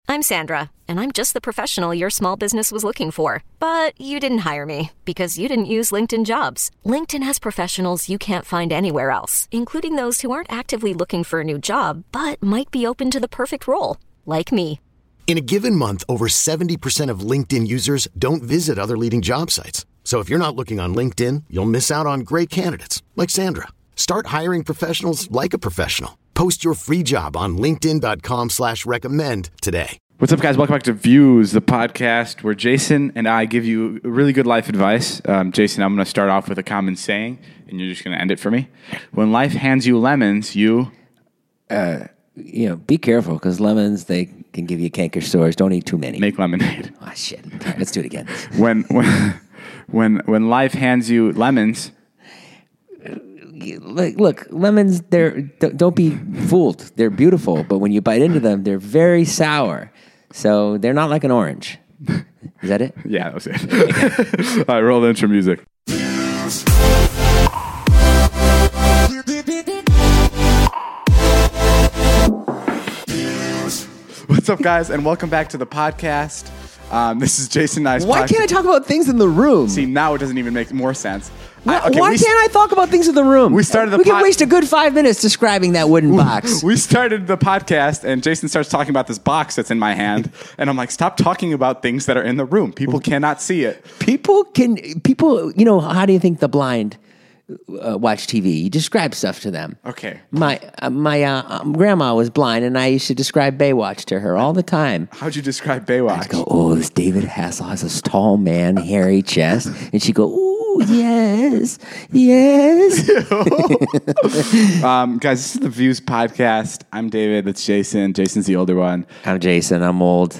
I'm Sandra, and I'm just the professional your small business was looking for. But you didn't hire me because you didn't use LinkedIn Jobs. LinkedIn has professionals you can't find anywhere else, including those who aren't actively looking for a new job, but might be open to the perfect role, like me. In a given month, over 70% of LinkedIn users don't visit other leading job sites. So if you're not looking on LinkedIn, you'll miss out on great candidates like Sandra. Start hiring professionals like a professional. Post your free job on linkedin.com/recommend today. What's up, guys? Welcome back to Views, the podcast where Jason and I give you really good life advice. Jason, I'm going to start off with a common saying, and you're just going to end it for me. When life hands you lemons, you... be careful, because lemons, they can give you canker sores. Don't eat too many. Make lemonade. Oh, shit. All right, let's do it again. When life hands you lemons... Look, lemons, don't be fooled. They're beautiful, but when you bite into them, they're very sour. So they're not like an orange. Is that it? Yeah, that was it. All right, roll the intro music. What's up, guys, and welcome back to the podcast. This is Jason Nice. Why can't I talk about things in the room? See, now it doesn't even make more sense. Why can't I talk about things in the room? We can waste a good 5 minutes describing that wooden box. We started the podcast, and Jason starts talking about this box that's in my hand, and I'm like, stop talking about things that are in the room. People cannot see it. People, how do you think the blind watch TV? You describe stuff to them. Okay. My grandma was blind, and I used to describe Baywatch to her all the time. How'd you describe Baywatch? I'd go, this David Hasselhoff has this tall man, hairy chest, and she'd go, ooh, yes. Guys, this is the Views podcast. I'm David. That's Jason. Jason's the older one. I'm Jason. I'm old.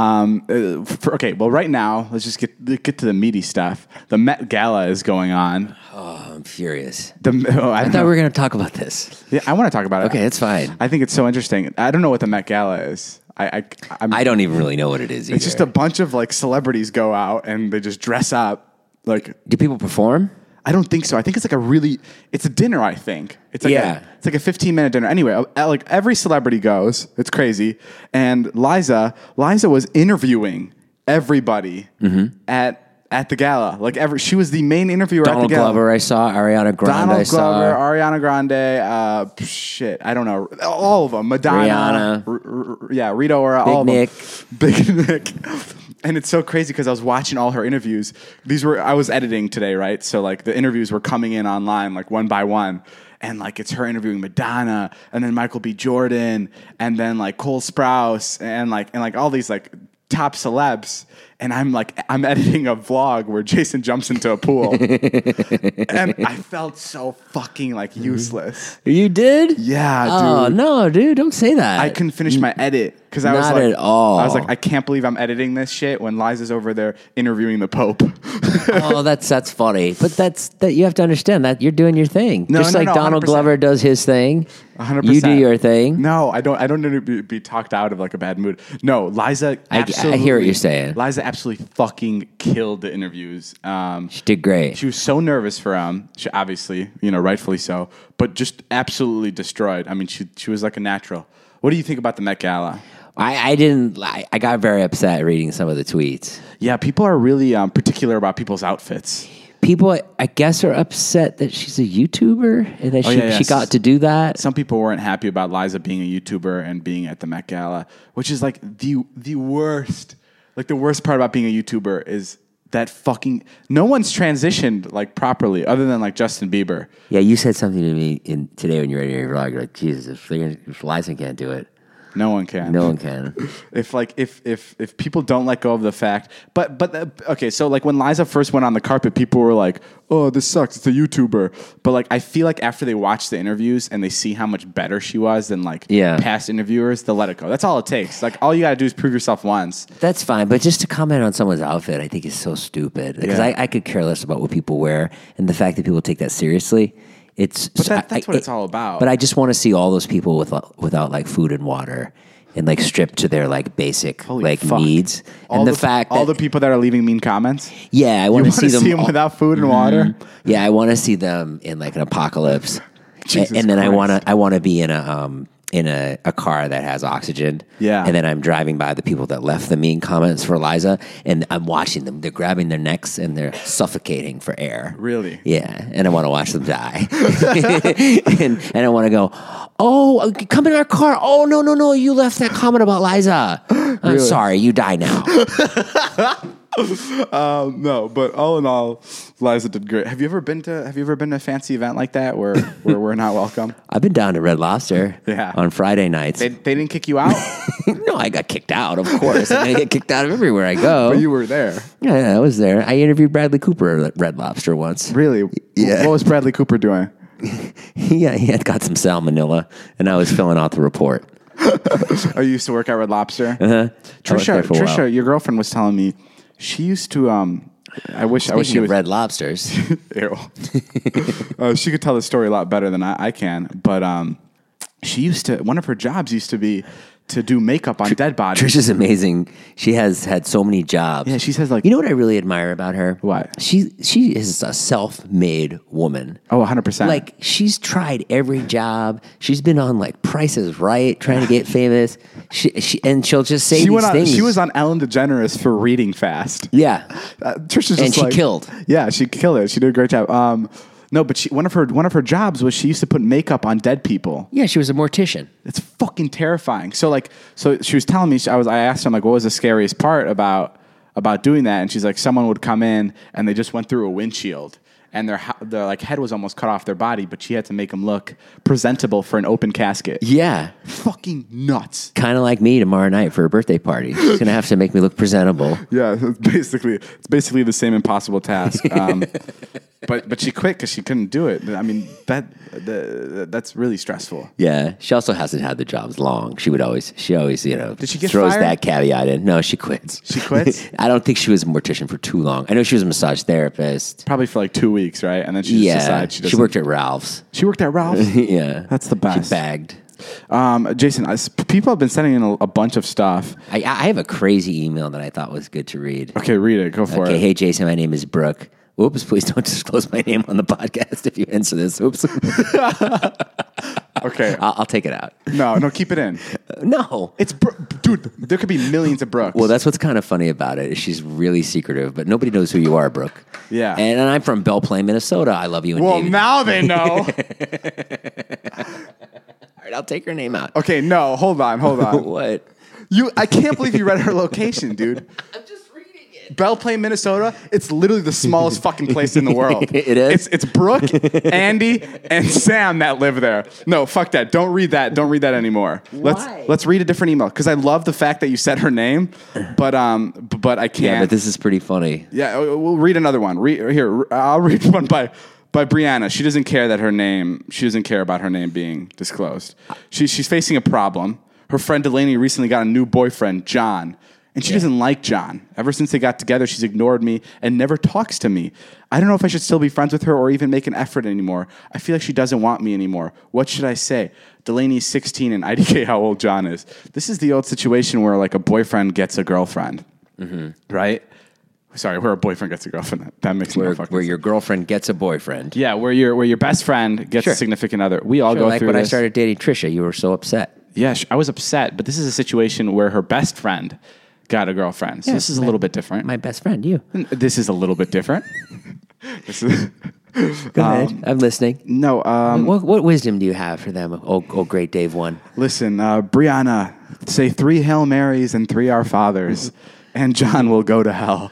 Right now, let's just get to the meaty stuff. The Met Gala is going on. Oh, I'm furious. I thought we were going to talk about this. Yeah, I want to talk about it. Okay, it's fine. I think it's so interesting. I don't know what the Met Gala is. I don't even really know what it is either. It's just a bunch of like celebrities go out and they just dress up. Like, do people perform? I don't think so. I think it's like it's a dinner, I think. It's like it's like a 15-minute dinner. Anyway, like every celebrity goes. It's crazy. And Liza was interviewing everybody at the gala. Like she was the main interviewer at the gala. Donald Glover, I saw. Ariana Grande, Ariana Grande, I don't know. All of them. Madonna. Rihanna. Rita Ora. All Nick. of them. Big Nick. And it's so crazy because I was watching all her interviews. I was editing today, right? So like the interviews were coming in online like one by one. And like it's her interviewing Madonna and then Michael B. Jordan and then like Cole Sprouse and all these like top celebs. And I'm editing a vlog where Jason jumps into a pool. And I felt so fucking like useless. You did? Yeah, dude. Oh, no, dude, don't say that. I couldn't finish my edit because I was Not like, at all. I was like, I can't believe I'm editing this shit when Liza's over there interviewing the Pope. Oh, that's funny. But that you have to understand that you're doing your thing. No, Just like Donald 100%. Glover does his thing. 100%. You do your thing. No, I don't need to be talked out of like a bad mood. No, Liza absolutely. I hear what you're saying. Liza absolutely fucking killed the interviews. She did great. She was so nervous for She obviously, rightfully so, but just absolutely destroyed. I mean, she was like a natural. What do you think about the Met Gala? I got very upset reading some of the tweets. Yeah, people are really particular about people's outfits. People, I guess, are upset that she's a YouTuber and that she got to do that. Some people weren't happy about Liza being a YouTuber and being at the Met Gala, which is like the worst. Like the worst part about being a YouTuber is that fucking no one's transitioned like properly other than like Justin Bieber. Yeah, you said something to me today when you were in your vlog. You're like, Jesus, if Liza can't do it, no one can. No one can. If people don't let go of the fact, okay, so like when Liza first went on the carpet, people were like, "Oh, this sucks. It's a YouTuber." But like I feel like after they watch the interviews and they see how much better she was than like past interviewers, they'll let it go. That's all it takes. Like all you gotta do is prove yourself once. That's fine, but just to comment on someone's outfit, I think is so stupid because I could care less about what people wear and the fact that people take that seriously. That's what it's all about. But I just want to see all those people without like food and water and like stripped to their like basic needs. All the people that are leaving mean comments. Yeah, I want to see them without food and water. Yeah, I want to see them in like an apocalypse. Jesus and then Christ. I want to be in a in a car that has oxygen. Yeah. And then I'm driving by the people that left the mean comments for Liza, and I'm watching them. They're grabbing their necks and they're suffocating for air. Really? Yeah. And I want to watch them die. and I want to go, oh, come in our car. Oh, no. You left that comment about Liza. I'm sorry. You die now. No, but all in all, Liza did great. Have you ever been to a fancy event like that where we're not welcome? I've been down to Red Lobster on Friday nights. They didn't kick you out? No, I got kicked out, of course. I get kicked out of everywhere I go. But you were there. Yeah, I was there. I interviewed Bradley Cooper at Red Lobster once. Really? Yeah. What was Bradley Cooper doing? Yeah, he had got some salmonella, and I was filling out the report. Oh, you used to work at Red Lobster? Uh-huh. Trisha, your girlfriend was telling me she used to. I wish she Speaking was of Red Lobsters. Ew. She could tell the story a lot better than I can. But she used to. One of her jobs used to be to do makeup on dead bodies. Trisha's amazing. She has had so many jobs. Yeah, she says like. You know what I really admire about her? What? She is a self-made woman. Oh, 100%. Like, she's tried every job. She's been on, like, Price is Right, trying to get famous. And she'll just say these things. She was on Ellen DeGeneres for reading fast. Yeah. Trisha's just And she like, killed. Yeah, she killed it. She did a great job. No, but one of her jobs was she used to put makeup on dead people. Yeah, she was a mortician. It's fucking terrifying. So she was telling me, I asked her, I'm like, what was the scariest part about doing that? And she's like, someone would come in and they just went through a windshield and their like head was almost cut off their body, but she had to make them look presentable for an open casket. Yeah. Fucking nuts. Kind of like me tomorrow night for a birthday party. She's going to have to make me look presentable. Yeah, it's basically the same impossible task. But she quit because she couldn't do it. I mean, that's really stressful. Yeah. She also hasn't had the jobs long. She always, Did she get throws fired? that caveat in. No, she quits. She quits? I don't think she was a mortician for too long. I know she was a massage therapist. Probably for like 2 weeks, right? And then she just decided she doesn't. She worked at Ralph's. She worked at Ralph's? Yeah. That's the best. She bagged. Jason, people have been sending in a bunch of stuff. I have a crazy email that I thought was good to read. Okay, read it. Go for it. Okay, hey Jason, my name is Brooke. Oops, please don't disclose my name on the podcast if you answer this. Oops. Okay. I'll take it out. No, keep it in. No. It's dude, there could be millions of Brooks. Well, that's what's kind of funny about it is she's really secretive, but nobody knows who you are, Brooke. Yeah. And I'm from Belle Plaine, Minnesota. I love you and well, David. now they know. All right, I'll take her name out. Okay, no, hold on. What? I can't believe you read her location, dude. I'm just reading it. Belle Plaine, Minnesota. It's literally the smallest fucking place in the world. It is? It's Brooke, Andy, and Sam that live there. No, fuck that. Don't read that. Don't read that anymore. Why? Let's read a different email because I love the fact that you said her name, but I can't. Yeah, but this is pretty funny. Yeah, we'll read another one. Here, I'll read one by Brianna. She doesn't care about her name being disclosed. She's facing a problem. Her friend Delaney recently got a new boyfriend, John, and she doesn't like John. Ever since they got together, she's ignored me and never talks to me. I don't know if I should still be friends with her or even make an effort anymore. I feel like she doesn't want me anymore. What should I say? Delaney's 16 and IDK how old John is. This is the old situation where like a boyfriend gets a girlfriend, right? Sorry, where a boyfriend gets a girlfriend. That makes no fucking sense. Where your girlfriend gets a boyfriend. Yeah, where your best friend gets a significant other. We all go like through when this. I started dating Trisha, you were so upset. Yeah, I was upset, but this is a situation where her best friend got a girlfriend. So this is a little bit different. My best friend, you. This is a little bit different. Go ahead. I'm listening. No. What wisdom do you have for them? Oh, great Dave 1. Listen, Brianna, say 3 Hail Marys and 3 Our Fathers. And John will go to hell.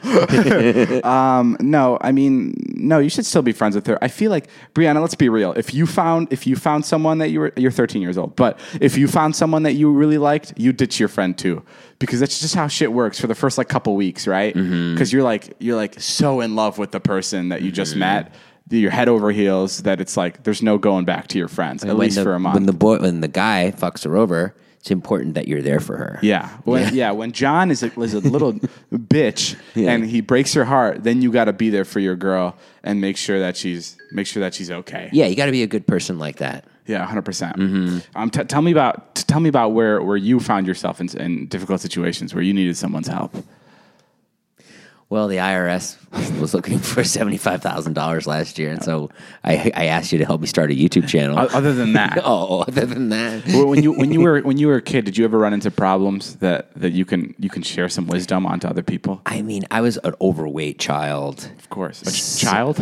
No, you should still be friends with her. I feel like, Brianna, let's be real. If you found someone that you're 13 years old, but if you found someone that you really liked, you ditch your friend too. Because that's just how shit works for the first like couple weeks, right? Because you're like so in love with the person that you just met. You're head over heels that it's like there's no going back to your friends, at least for a month. When the guy fucks her over, it's important that you're there for her. Yeah. When John is a little bitch and he breaks your heart, then you got to be there for your girl and make sure that she's okay. Yeah, you got to be a good person like that. Yeah, 100%. Tell me about where you found yourself in difficult situations where you needed someone's help. Well, the IRS was looking for $75,000 last year, and so I asked you to help me start a YouTube channel. Other than that, Other than that, when you were a kid, did you ever run into problems that you can share some wisdom onto other people? I mean, I was an overweight child. Of course, child.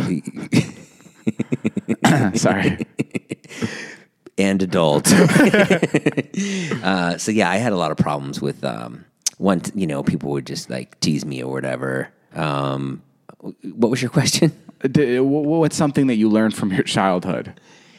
Sorry. And adult. So yeah, I had a lot of problems with people would just like tease me or whatever. What was your question? What's something that you learned from your childhood?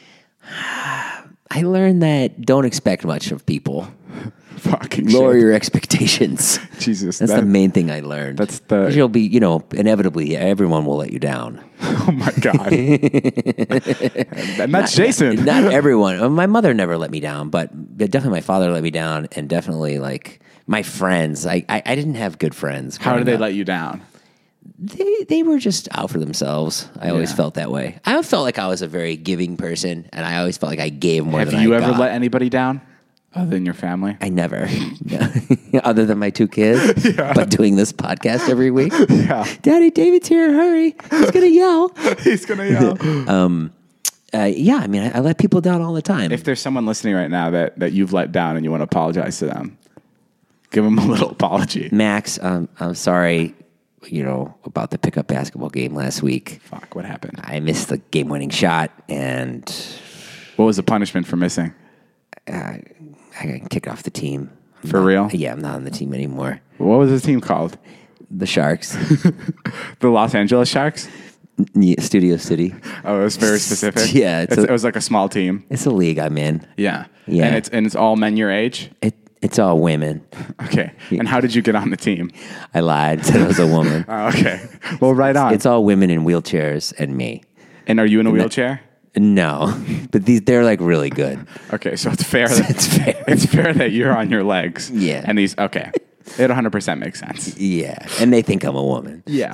I learned that don't expect much of people. Fucking Lower shit. your expectations. Jesus. That's the main thing I learned. That's the... 'Cause you'll be, inevitably, everyone will let you down. Oh my God. And that's Jason. Not everyone. My mother never let me down, but definitely my father let me down, and definitely like my friends. I didn't have good friends. How did they let you down? They were just out for themselves. I always Yeah. felt that way. I felt like I was a very giving person, and I always felt like I gave more Have than I you got. ever let anybody down other than your family? I never. Other than my 2 kids, but doing this podcast every week. Yeah. Daddy, David's here. Hurry. He's going to yell. He's going to yell. Yeah, I mean, I let people down all the time. If there's someone listening right now that you've let down and you want to apologize to them, give them a little apology. Max, I'm sorry, about the pickup basketball game last week. Fuck, what happened? I missed the game-winning shot, and What was the punishment for missing? I got kicked off the team. For real? Yeah, I'm not on the team anymore. What was the team called? The Sharks. The Los Angeles Sharks? Studio City. Oh, it was very specific. Yeah, it was like a small team. It's a league I'm in. Yeah. Yeah. And it's all men your age? It's all women. Okay. And how did you get on the team? I lied, said I was a woman. Oh, okay. Well, right on. It's all women in wheelchairs and me. And are you in a wheelchair? No, but they're like really good. Okay, so it's fair. It's fair that you're on your legs. Yeah. And these, okay. It 100% makes sense. Yeah, and they think I'm a woman. Yeah.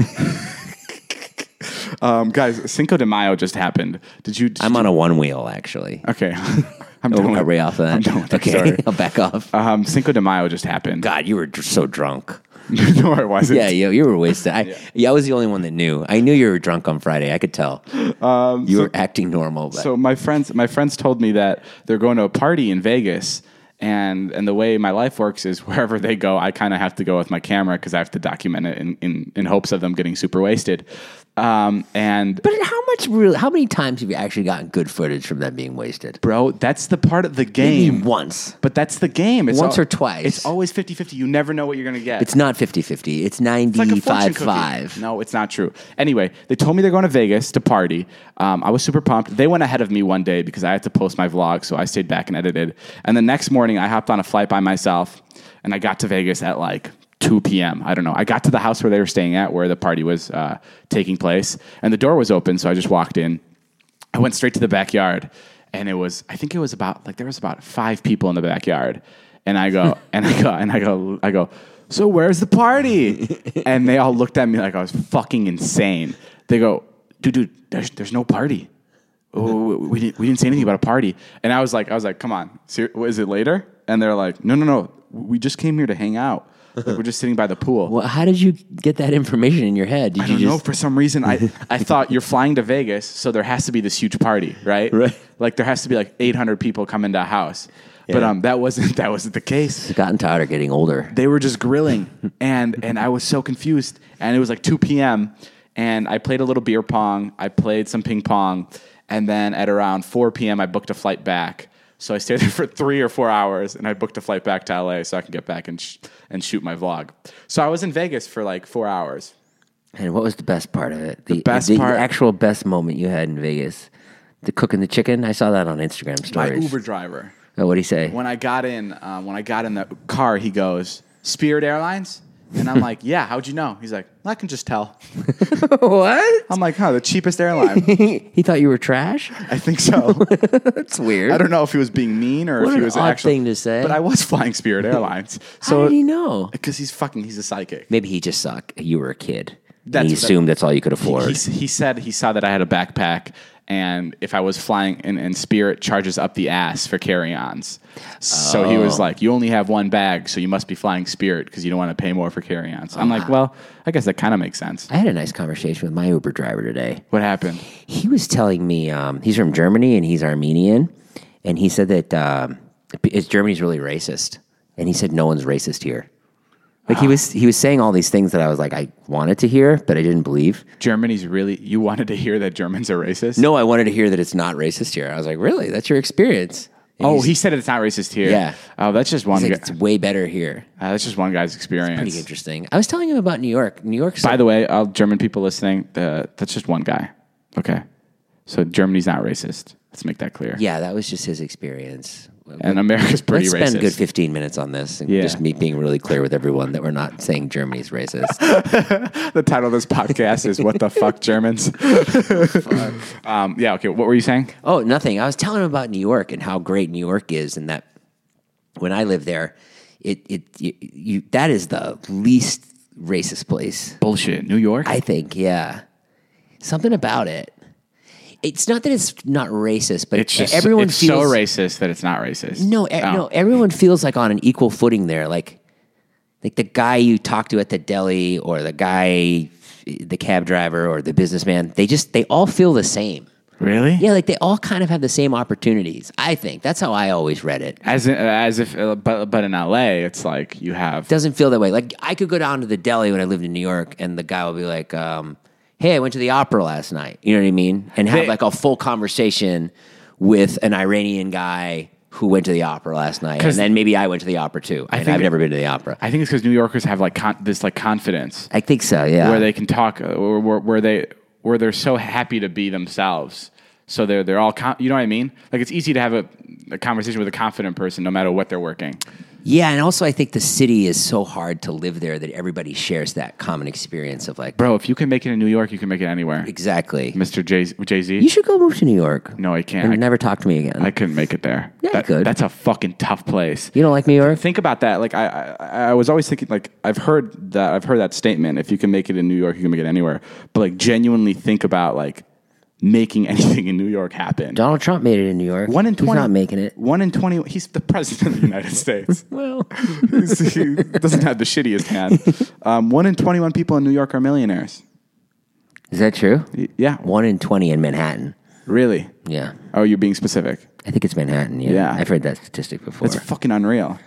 Guys, Cinco de Mayo just happened. I'm on a one wheel, actually. Okay. I'm done with, Are we off of that? I'm done with that Okay, story. I'll back off. Cinco de Mayo just happened. God, you were so drunk. No, I wasn't. Yeah, you were wasted. I was the only one that knew. I knew you were drunk on Friday. I could tell. You were acting normal. But. So my friends told me that they're going to a party in Vegas, and the way my life works is wherever they go, I kind of have to go with my camera because I have to document it in hopes of them getting super wasted. But how many times have you actually gotten good footage from them being wasted? Bro, that's the part of the game. Maybe once. But that's the game. It's Once or twice. It's always 50-50. You never know what you're going to get. It's not 50-50. It's It's like a fortune cookie. 95-5. No, it's not true. Anyway, they told me they're going to Vegas to party. I was super pumped. They went ahead of me one day because I had to post my vlog, so I stayed back and edited. And the next morning, I hopped on a flight by myself, and I got to Vegas at like 2 p.m. I don't know. I got to the house where they were staying at, where the party was taking place, and the door was open, so I just walked in. I went straight to the backyard, and there was about 5 people in the backyard, and I go, so where's the party? And they all looked at me like I was fucking insane. They go, dude, there's no party. Oh, we didn't say anything about a party. And I was like, come on, is it later? And they're like, no, we just came here to hang out. Like, we're just sitting by the pool. Well, how did you get that information in your head? I don't know. For some reason, I thought you're flying to Vegas, so there has to be this huge party, right? Right. Like there has to be like 800 people coming to a house. Yeah. But that wasn't the case. It's gotten tired of getting older. They were just grilling, and I was so confused. And it was like 2 p.m. and I played a little beer pong. I played some ping pong, and then at around 4 p.m. I booked a flight back. So I stayed there for 3 or 4 hours, and I booked a flight back to LA so I can get back and shoot my vlog. So I was in Vegas for like 4 hours. And what was the best part of it? The actual best moment you had in Vegas? The cooking the chicken? I saw that on Instagram stories. My Uber driver. Oh, what'd he say? When I got in the car, he goes, Spirit Airlines? And I'm like, yeah, how'd you know? He's like, well, I can just tell. What? I'm like, the cheapest airline. He thought you were trash? I think so. That's weird. I don't know if he was being mean or What if he an was odd actually thing to say. But I was flying Spirit Airlines. How did he know? Because he's a psychic. Maybe he just sucked. You were a kid. And he assumed that's all you could afford. He said he saw that I had a backpack And if I was flying in Spirit, charges up the ass for carry-ons. So he was like, you only have one bag, so you must be flying Spirit because you don't want to pay more for carry-ons. I'm like, well, I guess that kind of makes sense. I had a nice conversation with my Uber driver today. What happened? He was telling me he's from Germany and he's Armenian, and he said that Germany's really racist, and he said no one's racist here. Like he was saying all these things that I was like, I wanted to hear, but I didn't believe. Germany's really, you wanted to hear that Germans are racist? No, I wanted to hear that it's not racist here. I was like, really? That's your experience? And he said it's not racist here. Yeah. Oh, that's just one he's guy. like, it's way better here. That's just one guy's experience. Pretty interesting. I was telling him about New York. New York's By the way, all German people listening, that's just one guy. Okay. So Germany's not racist. Let's make that clear. Yeah, that was just his experience. And America's pretty Let's racist. spend a good 15 minutes on this and just me being really clear with everyone that we're not saying Germany's racist. The title of this podcast is What the Fuck Germans? Okay. What were you saying? Oh, nothing. I was telling him about New York and how great New York is, and that when I lived there, that is the least racist place. Bullshit. New York? I think, yeah. Something about it. It's not that it's not racist, but It's just everyone it's feels so racist that it's not racist. No, everyone feels like on an equal footing there. Like the guy you talk to at the deli, or the guy, the cab driver, or the businessman. They all feel the same. Really? Yeah, like they all kind of have the same opportunities. I think that's how I always read it. As if, but in LA, it's like you have. Doesn't feel that way. Like I could go down to the deli when I lived in New York, and the guy will be like, hey, I went to the opera last night. You know what I mean? And have like a full conversation with an Iranian guy who went to the opera last night. And then maybe I went to the opera too. And I've never been to the opera. I think it's because New Yorkers have like this like confidence. I think so, yeah. Where they can talk, where they're so happy to be themselves. So they're all, you know what I mean? Like it's easy to have a conversation with a confident person no matter what they're working. Yeah, and also I think the city is so hard to live there that everybody shares that common experience of like... Bro, if you can make it in New York, you can make it anywhere. Exactly. Mr. Jay-Z? You should go move to New York. No, I can't. And never talk to me again. I couldn't make it there. Yeah, I could. That's a fucking tough place. You don't like New York? Think about that. Like I was always thinking, like I've heard that statement. If you can make it in New York, you can make it anywhere. But like genuinely think about like making anything in New York happen. Donald Trump made it in New York. 1 in 20. He's not making it. 1 in 20. He's the president of the United States. Well, he doesn't have the shittiest hand. 1 in 21 people in New York are millionaires. is that true? Yeah. 1 in 20 in Manhattan. Really? Yeah. Oh, you're being specific. I think it's Manhattan, yeah. Yeah. I've heard that statistic before. It's fucking unreal.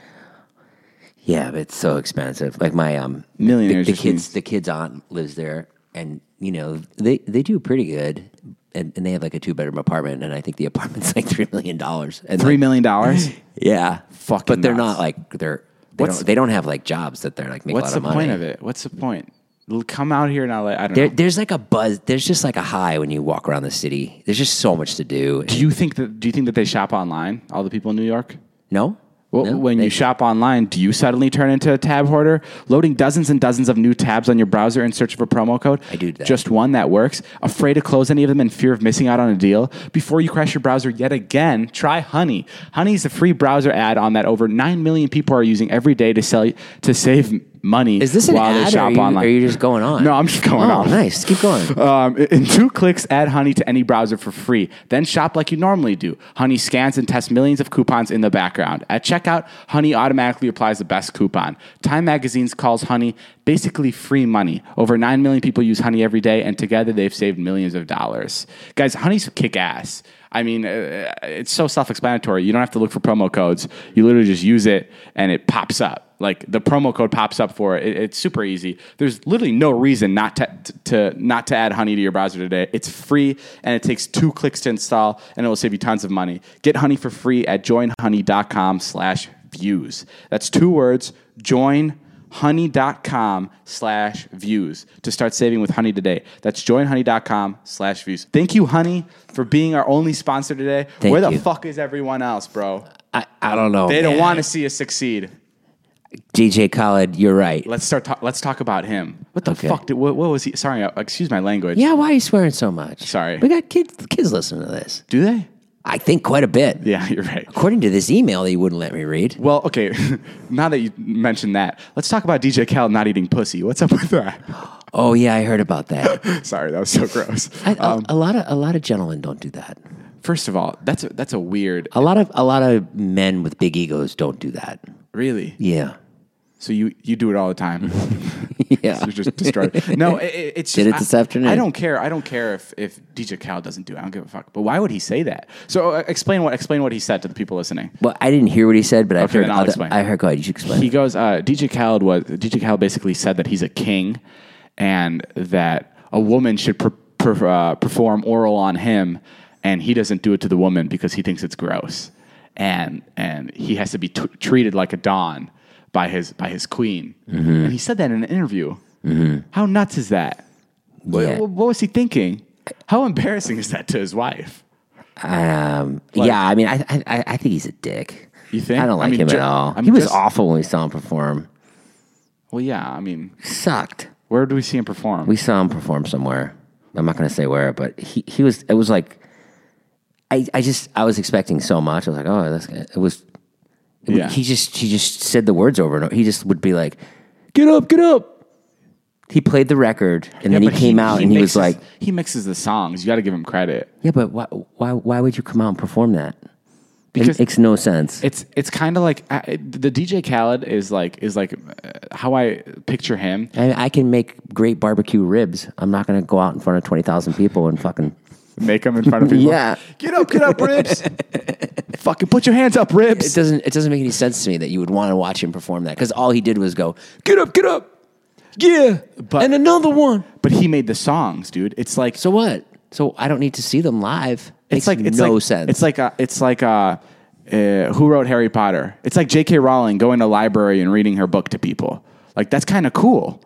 Yeah, but it's so expensive. Like my Millionaires the just means- kids, the kid's aunt lives there, and you know they do pretty good, and they have like a 2-bedroom apartment, and I think the apartment's like $3 million. And $3 million? Yeah, Fucking but they're nuts. not like they don't have like jobs that they're like make a What's lot the of money. point of it? What's the point? Come out here in LA. I don't know. There's like a buzz. There's just like a high when you walk around the city. There's just so much to do. Do you think that they shop online? All the people in New York? No. Well, No? when you shop online, do you suddenly turn into a tab hoarder, loading dozens and dozens of new tabs on your browser in search of a promo code? I do that. Just one that works? Afraid to close any of them in fear of missing out on a deal? Before you crash your browser yet again, try Honey. Honey is a free browser add-on that over 9 million people are using every day to save money Is this an while they ad, shop or online. are you just going on? No, I'm just going on. Oh, nice. Keep going. In 2 clicks, add Honey to any browser for free. Then shop like you normally do. Honey scans and tests millions of coupons in the background. At checkout, Honey automatically applies the best coupon. Time Magazine calls Honey basically free money. Over 9 million people use Honey every day, and together they've saved millions of dollars. Guys, Honey's kick-ass. I mean, it's so self-explanatory. You don't have to look for promo codes. You literally just use it, and it pops up. Like the promo code pops up for it. It's super easy. There's literally no reason not to add Honey to your browser today. It's free, and it takes 2 clicks to install, and it will save you tons of money. Get Honey for free at joinhoney.com/views. That's 2 words, joinhoney.com/views to start saving with Honey today. That's joinhoney.com/views. Thank you, Honey, for being our only sponsor today. Thank Where the you. fuck is everyone else, bro? I don't know. They don't man. want to see us succeed. DJ Khaled, you're right. Let's talk about him. What the Okay. fuck? What was he? Sorry, excuse my language. Yeah, why are you swearing so much? Sorry. We got kids listening to this. Do they? I think quite a bit. Yeah, you're right. According to this email that you wouldn't let me read. Well, okay. Now that you mentioned that, let's talk about DJ Khaled not eating pussy. What's up with that? Oh yeah, I heard about that. Sorry, that was so gross. A lot of gentlemen don't do that. First of all, that's a weird. A lot of men with big egos don't do that. Really? Yeah. So you do it all the time. Yeah. So just destroy it. No, it's Did just, it this afternoon. I don't care. I don't care if DJ Khaled doesn't do it. I don't give a fuck. But why would he say that? So explain what he said to the people listening. Well, I didn't hear what he said, but I've Okay, heard. then I'll explain. I heard. Go ahead. You should explain. He goes, DJ Khaled basically said that he's a king, and that a woman should perform oral on him, and he doesn't do it to the woman because he thinks it's gross, and he has to be treated like a don by his queen. Mm-hmm. And he said that in an interview. Mm-hmm. How nuts is that? Yeah. What was he thinking? How embarrassing is that to his wife? Yeah, I mean, I think he's a dick. You think? I don't like him at all. He was awful when we saw him perform. Well, yeah, I mean, sucked. Where do we see him perform? We saw him perform somewhere. I'm not going to say where, but he was. It was like I was expecting so much. I was like, oh, that's good. It was. Yeah. He just said the words over and over. He just would be like, "Get up, get up." He played the record, and then he came out and he was like, he mixes the songs. You got to give him credit. Yeah, but why would you come out and perform that? Because it makes no sense. It's kind of like the DJ Khaled is like how I picture him. I can make great barbecue ribs. I'm not going to go out in front of 20,000 people and fucking make them in front of people. Yeah, get up, ribs. Fucking put your hands up, ribs. It doesn't make any sense to me that you would want to watch him perform that, because all he did was go, get up, yeah, and another one. But he made the songs, dude. It's like, so what? So I don't need to see them live. It's no sense. It's like who wrote Harry Potter? It's like J.K. Rowling going to a library and reading her book to people. Like, that's kind of cool.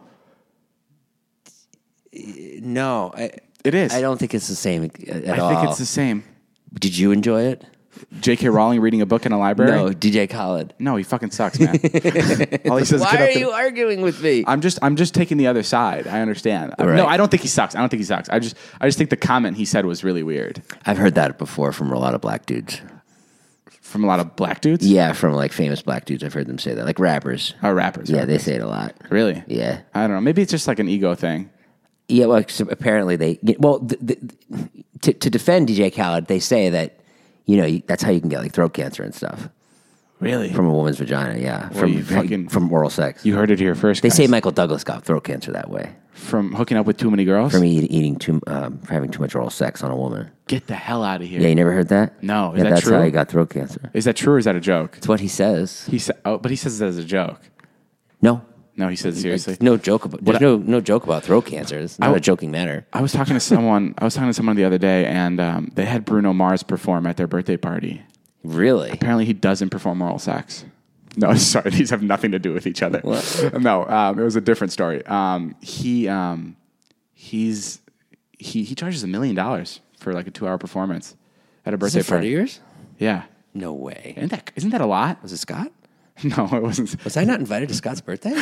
No, it is. I don't think it's the same at all. I think it's the same. Did you enjoy it? J.K. Rowling reading a book in a library? No, DJ Khaled. No, he fucking sucks, man. All he says, why are you arguing with me? I'm just taking the other side. I understand. Right. No, I don't think he sucks. I just think the comment he said was really weird. I've heard that before from a lot of black dudes. From a lot of black dudes? Yeah, from like famous black dudes. I've heard them say that. Like rappers. Oh, rappers. Yeah, they say it a lot. Really? Yeah. I don't know. Maybe it's just like an ego thing. Yeah, well, so apparently to defend DJ Khaled, they say that, that's how you can get like throat cancer and stuff. Really? From a woman's vagina, yeah. Well, from oral sex. You heard it here first, They guys. say Michael Douglas got throat cancer that way. From hooking up with too many girls? From having too much oral sex on a woman. Get the hell out of here. Yeah, you never heard that? No, That's true? how he got throat cancer. Is that true or is that a joke? It's what he says. But he says it as a joke. No, he says it seriously. No joke about. There's no joke about throat cancer. It's not a joking matter. I was talking to someone. The other day, and they had Bruno Mars perform at their birthday party. Really? Apparently, he doesn't perform oral sex. No, sorry, these have nothing to do with each other. What? No, it was a different story. He charges $1 million for like a 2-hour performance at a birthday Is it party. of yours? Yeah, No way. isn't that a lot? Was it Scott? No, it wasn't. Was I not invited to Scott's birthday?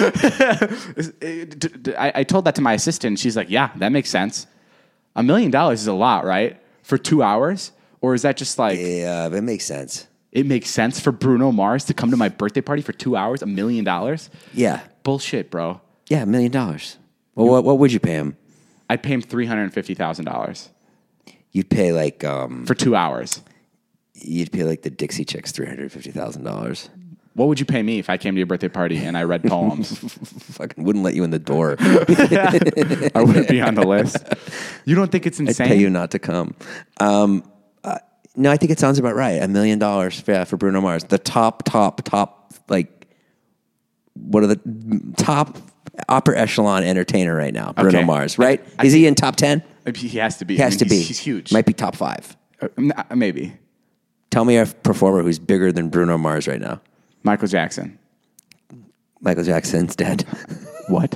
I told that to my assistant. She's like, "Yeah, that makes sense. $1 million is a lot, right? For 2 hours, or is that just like?" Yeah, it makes sense. It makes sense for Bruno Mars to come to my birthday party for 2 hours, $1 million. Yeah. Bullshit, bro. Yeah, $1 million. Well, what would you pay him? I'd pay him $350,000 You'd pay like for 2 hours. You'd pay like the Dixie Chicks $350,000. What would you pay me if I came to your birthday party and I read poems? Fucking wouldn't let you in the door. I wouldn't be on the list. You don't think it's insane? I'd pay you not to come. No, I think it sounds about right. $1 million for Bruno Mars. The top, like, what are the top upper echelon entertainer right now? Bruno Okay. Mars, right? Is he in top 10? He has to be. He has to be. He's huge. Might be top 5. Maybe. Tell me a performer who's bigger than Bruno Mars right now. Michael Jackson. Michael Jackson's dead. What?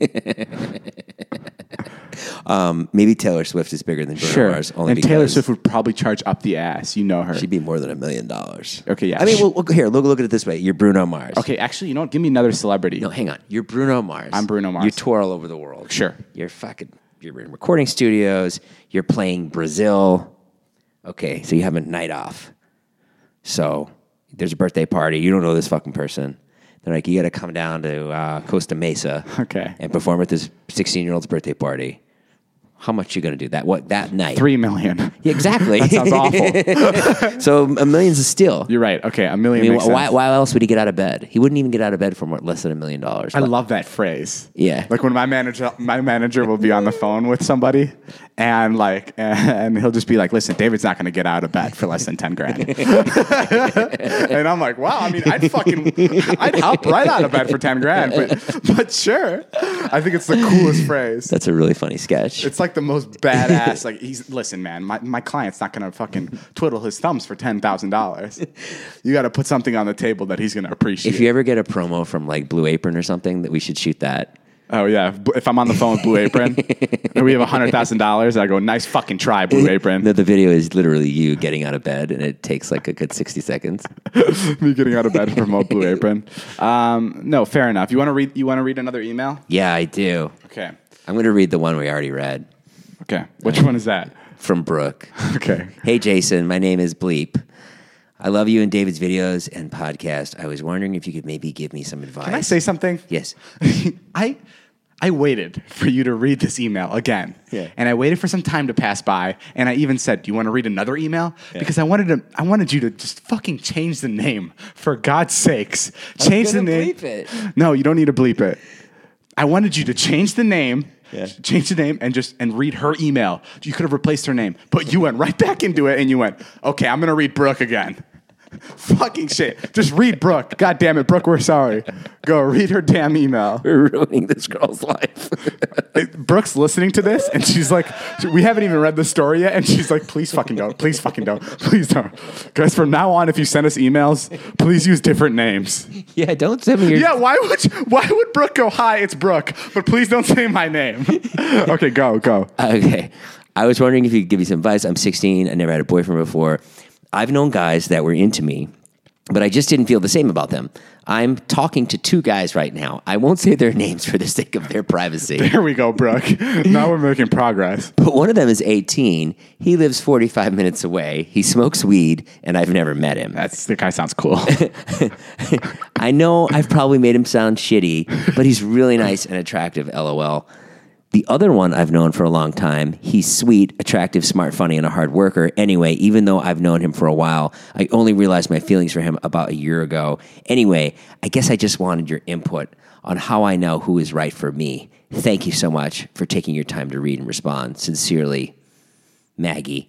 Maybe Taylor Swift is bigger than Bruno Mars. And Taylor Swift would probably charge up the ass. You know her. She'd be more than $1 million. Okay, yeah. I mean, here, look at it this way. You're Bruno Mars. Okay, actually, you know what? Give me another celebrity. No, hang on. You're Bruno Mars. I'm Bruno Mars. You tour all over the world. Sure. You're in recording studios. You're playing Brazil. Okay, so you have a night off. So there's a birthday party. You don't know this fucking person. They're like, you got to come down to Costa Mesa and perform at this 16-year-old's birthday party. How much you going to do that night? $3 million. Yeah, exactly. That sounds awful. So $1 million's a steal. You're right. Okay, $1 million makes sense. Why else would he get out of bed? He wouldn't even get out of bed for less than $1 million. I love that phrase. Yeah. Like when my manager will be on the phone with somebody and he'll just be like, listen, David's not going to get out of bed for less than 10 grand. And I'm like, wow, I mean, I'd hop right out of bed for 10 grand, but sure. I think it's the coolest phrase. That's a really funny sketch. It's like the most badass. Like listen, man, my client's not gonna fucking twiddle his thumbs for $10,000. You got to put something on the table that he's gonna appreciate. If you ever get a promo from like Blue Apron or something, that we should shoot that. Oh yeah, if I'm on the phone with Blue Apron and we have $100,000, I go, nice fucking try, Blue Apron. The video is literally you getting out of bed, and it takes like a good 60 seconds. Me getting out of bed to promote Blue Apron. No, fair enough. You want to read another email? Yeah, I do. Okay. I'm going to read the one we already read. Okay. Which one is that? From Brooke. Okay. Hey, Jason. My name is Bleep. I love you and David's videos and podcast. I was wondering if you could maybe give me some advice. Can I say something? Yes. I waited for you to read this email again. Yeah. And I waited for some time to pass by. And I even said, do you want to read another email? Yeah. Because I wanted you to just fucking change the name. For God's sakes. Change the name. Bleep it. No, you don't need to bleep it. I wanted you to change the name. Yeah. Change the name and read her email. You could have replaced her name. But you went right back into it and you went, okay, I'm going to read Brooke again. Fucking shit. Just read Brooke. God damn it, Brooke, we're sorry. Go read her damn email. We're ruining this girl's life. Brooke's listening to this and she's like, we haven't even read the story yet. And she's like, please fucking don't. Please fucking don't. Please don't. Guys, from now on, if you send us emails, please use different names. Yeah, don't send me your... Yeah, why would Brooke go, hi, it's Brooke, but please don't say my name. Okay, go. Okay. I was wondering if you could give me some advice. I'm 16. I never had a boyfriend before. I've known guys that were into me, but I just didn't feel the same about them. I'm talking to 2 guys right now. I won't say their names for the sake of their privacy. There we go, Brooke. Now we're making progress. But one of them is 18. He lives 45 minutes away. He smokes weed, and I've never met him. The guy sounds cool. I know I've probably made him sound shitty, but he's really nice and attractive, LOL. The other one I've known for a long time, he's sweet, attractive, smart, funny, and a hard worker. Anyway, even though I've known him for a while, I only realized my feelings for him about a year ago. Anyway, I guess I just wanted your input on how I know who is right for me. Thank you so much for taking your time to read and respond. Sincerely, Maggie.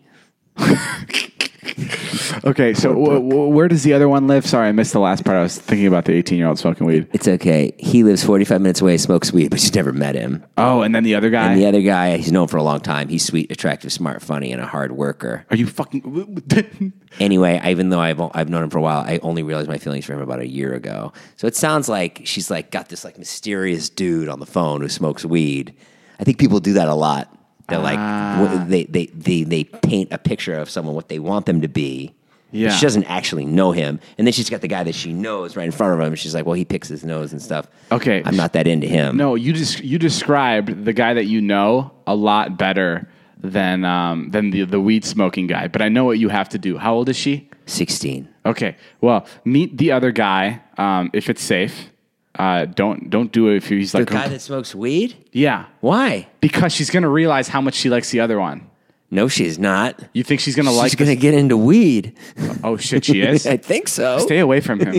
Okay, so where does the other one live? Sorry, I missed the last part. I was thinking about the 18-year-old smoking weed. It's okay. He lives 45 minutes away, smokes weed, but she's never met him. Oh, and then the other guy? And the other guy, he's known for a long time. He's sweet, attractive, smart, funny, and a hard worker. Are you fucking... Anyway, even though I've known him for a while, I only realized my feelings for him about a year ago. So it sounds like she's like got this like mysterious dude on the phone who smokes weed. I think people do that a lot. They're like they paint a picture of someone what they want them to be. Yeah. She doesn't actually know him. And then she's got the guy that she knows right in front of him. She's like, well, he picks his nose and stuff. Okay. I'm not that into him. No, you described the guy that you know a lot better than the weed smoking guy. But I know what you have to do. How old is she? 16. Okay. Well, meet the other guy if it's safe. Don't do it if he's like the guy that smokes weed? Yeah. Why? Because she's gonna realize how much she likes the other one. No, she's not. You think she's gonna like? She's gonna get into weed. Oh shit, she is. I think so. Stay away from him.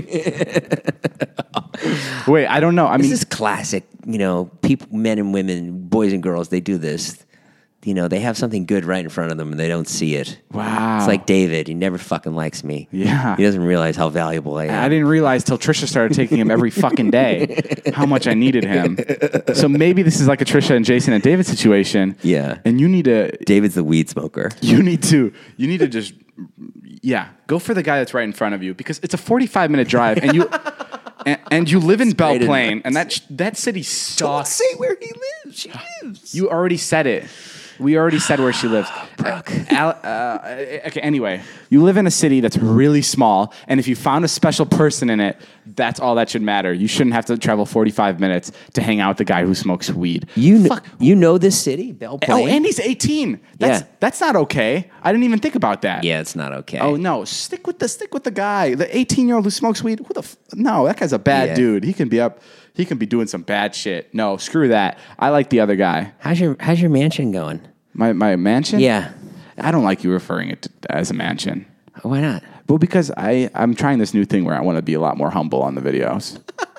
Wait, I don't know. I mean, this is classic. You know, people, men and women, boys and girls, they do this. You know, they have something good right in front of them and they don't see it. Wow. It's like David. He never fucking likes me. Yeah. He doesn't realize how valuable I am. I didn't realize till Trisha started taking him every fucking day how much I needed him. So maybe this is like a Trisha and Jason and David situation. Yeah. And you need to... David's the weed smoker. You need to just... Yeah. Go for the guy that's right in front of you because it's a 45-minute drive and you... And you live in Belle Plaine, and that city sucks. Don't say where he lives. She lives. You already said it. We already said where she lives. Brooke. Okay, anyway, you live in a city that's really small, and if you found a special person in it, that's all that should matter. You shouldn't have to travel 45 minutes to hang out with the guy who smokes weed. You know this city, Belle Plaine? Oh, and he's 18. Yeah. That's not okay. I didn't even think about that. Yeah, it's not okay. Oh no, stick with the guy, the 18-year-old who smokes weed. No, that guy's a bad dude. He can be doing some bad shit. No, screw that. I like the other guy. How's your mansion going? My mansion? Yeah. I don't like you referring it as a mansion. Why not? Well, because I'm trying this new thing where I want to be a lot more humble on the videos.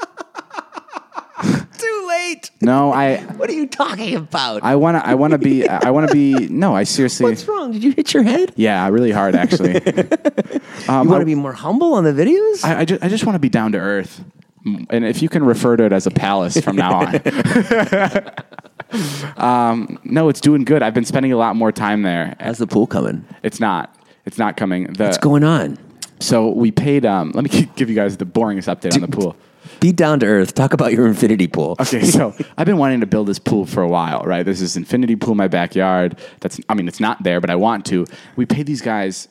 Too late. No, What are you talking about? I want to be. No, I seriously. What's wrong? Did you hit your head? Yeah, really hard actually. You want to be more humble on the videos? I just want to be down to earth. And if you can refer to it as a palace from now on. No, it's doing good. I've been spending a lot more time there. How's the pool coming? It's not coming. What's going on? So we paid, let me give you guys the boringest update on the pool. Be down to earth. Talk about your infinity pool. Okay, so I've been wanting to build this pool for a while, right? There's this infinity pool in my backyard. It's not there, but I want to. We paid these guys,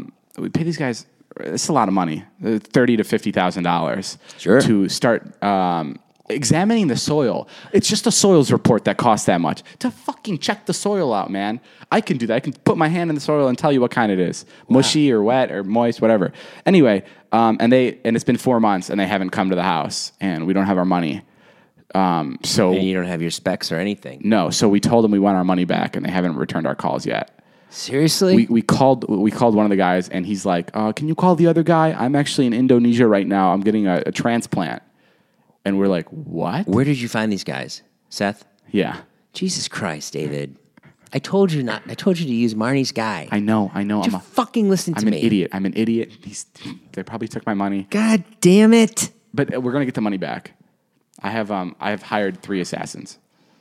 it's a lot of money, $30,000 to $50,000 Sure. to start examining the soil. It's just a soils report that costs that much to fucking check the soil out, man. I can do that. I can put my hand in the soil and tell you what kind it is, mushy or wet or moist, whatever. Anyway, and it's been 4 months and they haven't come to the house and we don't have our money. So And you don't have your specs or anything. no, so we told them we want our money back and they haven't returned our calls yet. Seriously? We called one of the guys and he's like, can you call the other guy? I'm actually in Indonesia right now. I'm getting a transplant. And we're like, what? Where did you find these guys? Seth? Yeah. Jesus Christ, David. I told you to use Marnie's guy. I know. Just fucking listen to I'm me. I'm an idiot. They probably took my money. God damn it. But we're going to get the money back. I have hired 3 assassins.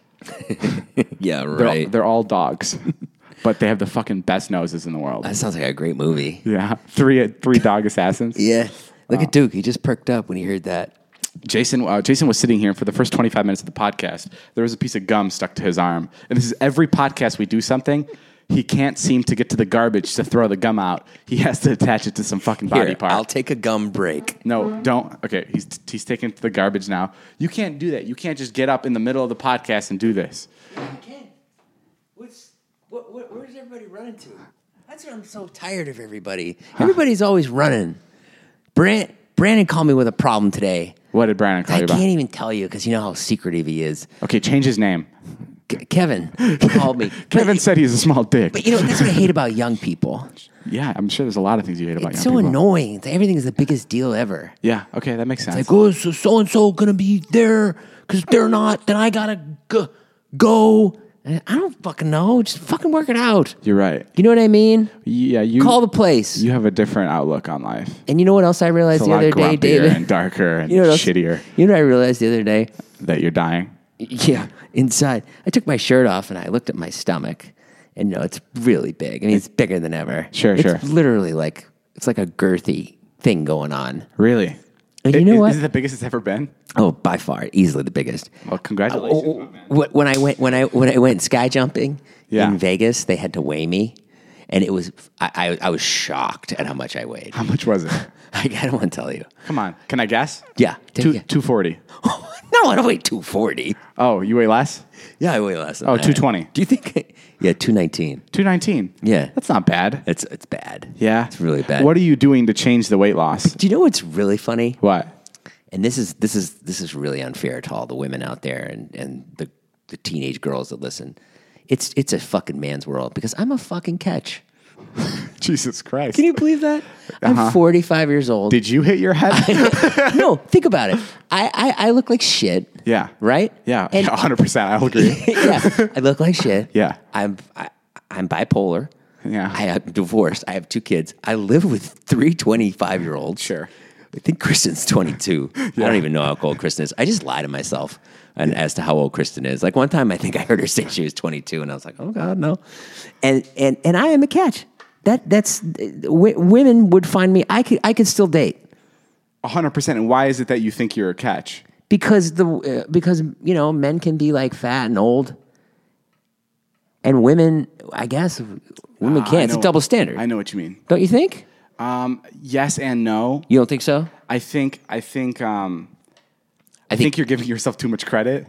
Yeah, right. They're all dogs. But they have the fucking best noses in the world. That sounds like a great movie. Yeah. 3 dog assassins. Yeah. Look at Duke. He just perked up when he heard that. Jason was sitting here for the first 25 minutes of the podcast. There was a piece of gum stuck to his arm. And this is every podcast we do something. He can't seem to get to the garbage to throw the gum out. He has to attach it to some fucking body part. I'll take a gum break. No, don't. Okay, he's taking it to the garbage now. You can't do that. You can't just get up in the middle of the podcast and do this. Yeah, you can. Where's everybody running to? That's what I'm so tired of everybody. Everybody's always running. Brandon called me with a problem today. What did Brandon call you about? I can't even tell you because you know how secretive he is. Okay, change his name. Kevin called me. Kevin said he's a small dick. But you know, that's what I hate about young people. Yeah, I'm sure there's a lot of things you hate about It's young so people. annoying. Everything is the biggest deal ever. Yeah, okay, that makes sense. Like, oh, so-and-so going to be there because they're not, then I got to go. And I don't fucking know. Just fucking work it out. You're right. You know what I mean? Yeah, you Call the place. You have a different outlook on life. And you know what else I realized It's a the lot other day, grumpier David? and darker and You know what else- shittier. You know what I realized the other day? That you're dying. Yeah, inside. I took my shirt off and I looked at my stomach. And no, it's really big. I mean, it's bigger than ever. Sure. It's literally like, it's like a girthy thing going on. Really? And you know what? Is it the biggest it's ever been? Oh, by far, easily the biggest. Well, congratulations. When I went sky jumping Yeah. in Vegas, they had to weigh me, and it was I was shocked at how much I weighed. How much was it? I don't want to tell you. Come on. Can I guess? Yeah, 240. No, I don't weigh 240. Oh, you weigh less? Yeah, I weigh less. Than Oh, that. 220. Do you think? Yeah, 219. 219. Yeah, That's not bad. it's bad. Yeah. it's really bad. What are you doing to change the weight loss? Do you know what's really funny? What? And this is really unfair to all the women out there and the teenage girls that listen. It's a fucking man's world because I'm a fucking catch. Jesus Christ. Can you believe that? I'm 45 years old. Did you hit your head? No, think about it. I look like shit. Yeah. Right? Yeah. And 100%. I'll agree. yeah, I look like shit. Yeah. I'm bipolar. Yeah. I'm divorced. I have 2 kids. I live with 3 25-year-olds. Sure. I think Kristen's 22. I don't even know how old Kristen is. I just lie to myself as to how old Kristen is. Like one time I think I heard her say she was 22 and I was like, oh God, no. And I am a catch. That's women would find me. I could still date. 100%. And why is it that you think you're a catch? Because you know, men can be like fat and old. And women, I guess, women can't. It's a double standard. I know what you mean. Don't you think? Yes and no. You don't think so? I think you're giving yourself too much credit.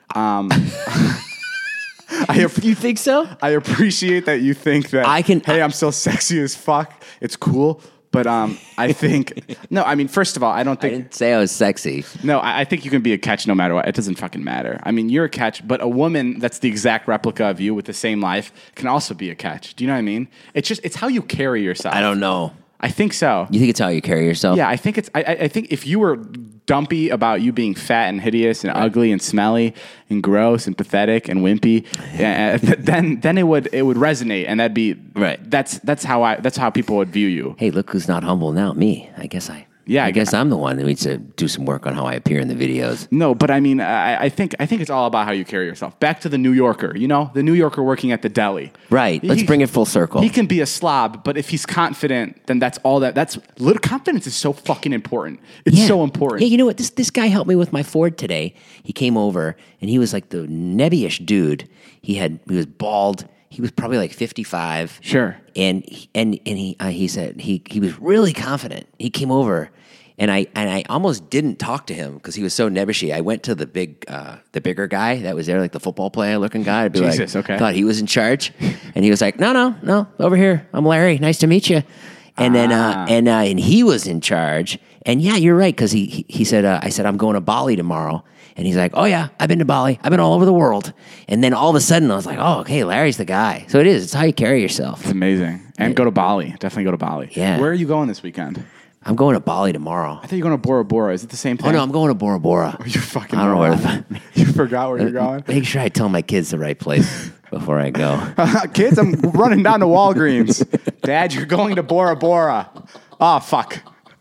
You think so? I appreciate that you think that. Hey, I'm still sexy as fuck. It's cool. But I think no. I mean, first of all, I don't think. I didn't say I was sexy. No, I think you can be a catch no matter what. It doesn't fucking matter. I mean, you're a catch, but a woman that's the exact replica of you with the same life can also be a catch. Do you know what I mean? It's how you carry yourself. I don't know. I think so. You think it's how you carry yourself? Yeah, I think it's. I think if you were dumpy about you being fat and hideous and ugly and smelly and gross and pathetic and wimpy, then it would resonate, and that'd be right. That's how people would view you. Hey, look who's not humble now. Me. I guess I'm the one that needs to do some work on how I appear in the videos. No, but I mean, I think it's all about how you carry yourself. Back to the New Yorker, the New Yorker working at the deli. Right. Let's bring it full circle. He can be a slob, but if he's confident, then that's all that. That's little confidence is so fucking important. It's so important. Yeah, you know what? This guy helped me with my Ford today. He came over and he was like the nebbyish dude. He was bald. He was probably like 55. Sure. And he said he was really confident. He came over, and I almost didn't talk to him because he was so nebbishy. I went to the bigger guy that was there, like the football player looking guy. I'd be Jesus, like, okay. Thought he was in charge, and he was like, no, over here. I'm Larry. Nice to meet you. And then and he was in charge. And yeah, you're right, because he said I said I'm going to Bali tomorrow. And he's like, oh, yeah, I've been to Bali. I've been all over the world. And then all of a sudden, I was like, oh, okay, Larry's the guy. So it is. It's how you carry yourself. It's amazing. And go to Bali. Definitely go to Bali. Yeah. Where are you going this weekend? I'm going to Bali tomorrow. I thought you were going to Bora Bora. Is it the same thing? Oh, no, I'm going to Bora Bora. You fucking I don't know where You forgot where you're going? Make sure I tell my kids the right place before I go. Kids, I'm running down to Walgreens. Dad, you're going to Bora Bora. Oh, fuck.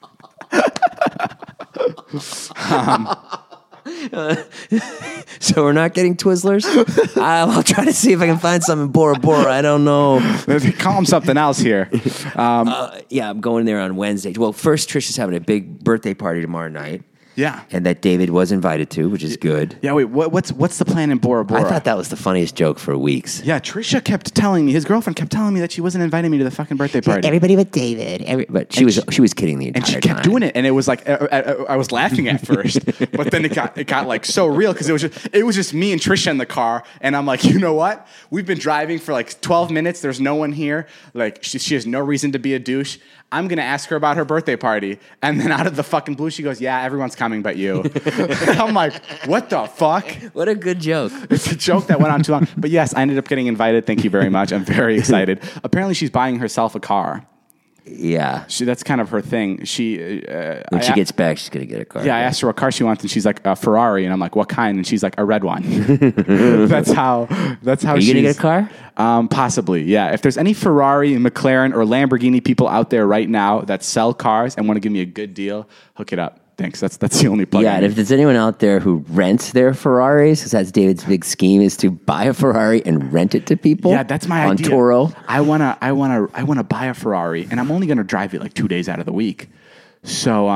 So we're not getting Twizzlers? I'll try to see if I can find some in Bora Bora. I don't know. They call them something else here. Yeah, I'm going there on Wednesday. Well, first, Trish is having a big birthday party tomorrow night. Yeah. And that David was invited to, which is good. Yeah, wait, what's the plan in Bora Bora? I thought that was the funniest joke for weeks. Yeah, Trisha kept telling me, his girlfriend kept telling me that she wasn't inviting me to the fucking birthday party. Everybody but David. But she was kidding the entire time. And she kept doing it, and it was like, I was laughing at first, but then it got like so real, because it was just me and Trisha in the car, and I'm like, you know what? We've been driving for like 12 minutes, there's no one here, like she has no reason to be a douche. I'm going to ask her about her birthday party. And then out of the fucking blue, she goes, yeah, everyone's coming but you. I'm like, what the fuck? What a good joke. It's a joke that went on too long. But yes, I ended up getting invited. Thank you very much. I'm very excited. Apparently, she's buying herself a car. Yeah. That's kind of her thing. When she gets back, she's going to get a car. Yeah, I asked her what car she wants, and she's like, a Ferrari. And I'm like, what kind? And she's like, a red one. That's how Are you going to get a car? Possibly, yeah. If there's any Ferrari, McLaren, or Lamborghini people out there right now that sell cars and want to give me a good deal, hook it up. Thanks. That's the only plug. Yeah, and if there's anyone out there who rents their Ferraris, because that's David's big scheme, is to buy a Ferrari and rent it to people. Yeah, that's my idea. On Turo. I wanna buy a Ferrari, and I'm only gonna drive it like 2 days out of the week. So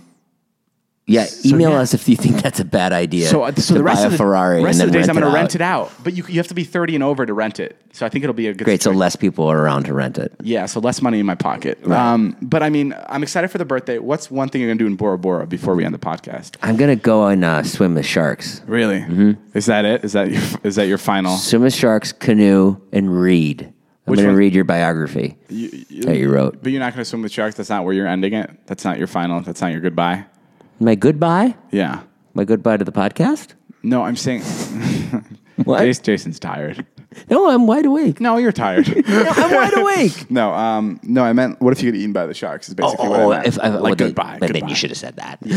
email us if you think that's a bad idea. So the rest of the Ferrari rest of the days I'm going to rent rent it out. But you have to be 30 and over to rent it. So I think it'll be a good. Great. So less people are around to rent it. Yeah. So less money in my pocket. Right. But I mean, I'm excited for the birthday. What's one thing you're going to do in Bora Bora before we end the podcast? I'm going to go and swim with sharks. Really? Mm-hmm. Is that it? Is that your final? Swim with sharks, canoe, and read. I'm going to read your biography that you wrote. But you're not going to swim with sharks. That's not where you're ending it. That's not your final. That's not your goodbye. My goodbye? Yeah. My goodbye to the podcast? No, I'm saying... What? Jason's tired. No, I'm wide awake. No, you're tired. No, I'm wide awake. No, I meant, what if you get eaten by the sharks? Is basically what I meant. Goodbye. Then you should have said that.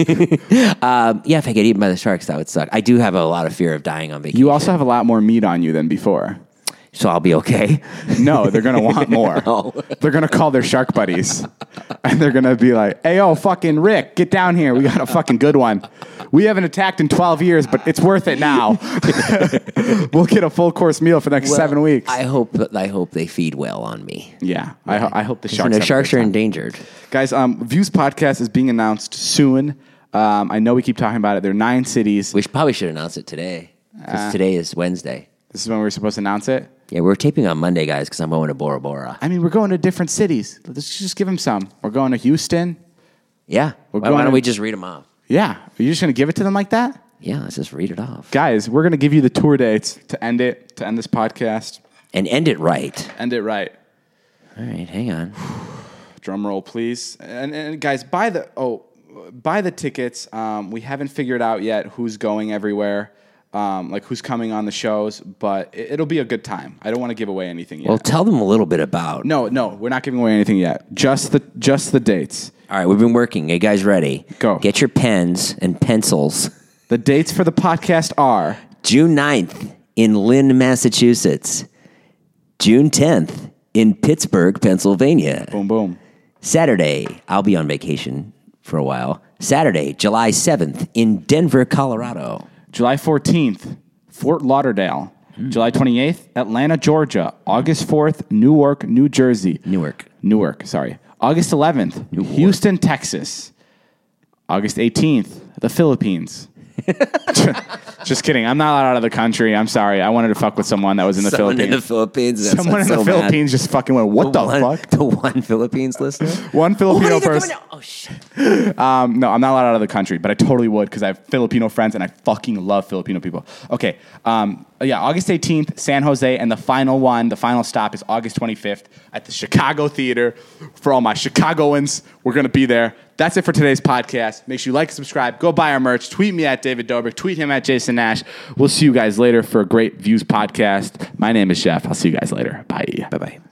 Yeah. If I get eaten by the sharks, that would suck. I do have a lot of fear of dying on vacation. You also have a lot more meat on you than before. So I'll be okay? No, they're going to want more. No. They're going to call their shark buddies. And they're going to be like, hey, yo, fucking Rick, get down here. We got a fucking good one. We haven't attacked in 12 years, but it's worth it now. We'll get a full course meal for the next 7 weeks. I hope they feed well on me. Yeah, I hope the sharks. The sharks are endangered. Guys, Views Podcast is being announced soon. I know we keep talking about it. There are 9 cities. We probably should announce it today, because today is Wednesday. This is when we were supposed to announce it? Yeah, we're taping on Monday, guys, because I'm going to Bora Bora. I mean, we're going to different cities. Let's just give them some. We're going to Houston. Yeah. Why don't we just read them off? Yeah. Are you just going to give it to them like that? Yeah, let's just read it off. Guys, we're going to give you the tour dates to end this podcast. And end it right. End it right. All right, hang on. Drum roll, please. And guys, buy the tickets. We haven't figured out yet who's going everywhere. Like who's coming on the shows, but it'll be a good time. I don't want to give away anything yet. Well, tell them a little bit about. No, we're not giving away anything yet. Just the dates. All right, we've been working. You guys ready? Go. Get your pens and pencils. The dates for the podcast are June 9th in Lynn, Massachusetts. June 10th in Pittsburgh, Pennsylvania. boom, boom. Saturday, I'll be on vacation for a while. Saturday, July 7th in Denver, Colorado. July 14th, Fort Lauderdale. July 28th, Atlanta, Georgia. August 4th, Newark, New Jersey. Newark, sorry. August 11th, Houston, Texas. August 18th, the Philippines. Just kidding. I'm not allowed out of the country. I'm sorry. I wanted to fuck with someone that was in the Philippines. In the Philippines. Someone in the Philippines just fucking went, what the fuck? The one Philippines listener? One Filipino they're person. coming out. Oh, shit. No, I'm not allowed out of the country, but I totally would because I have Filipino friends and I fucking love Filipino people. Okay. August 18th, San Jose, and the final stop is August 25th at the Chicago Theater. For all my Chicagoans, we're going to be there. That's it for today's podcast. Make sure you like and subscribe. Go buy our merch. Tweet me at David Dobrik. Tweet him at Jason Nash. We'll see you guys later for a great Views podcast. My name is Jeff. I'll see you guys later. Bye. Bye-bye.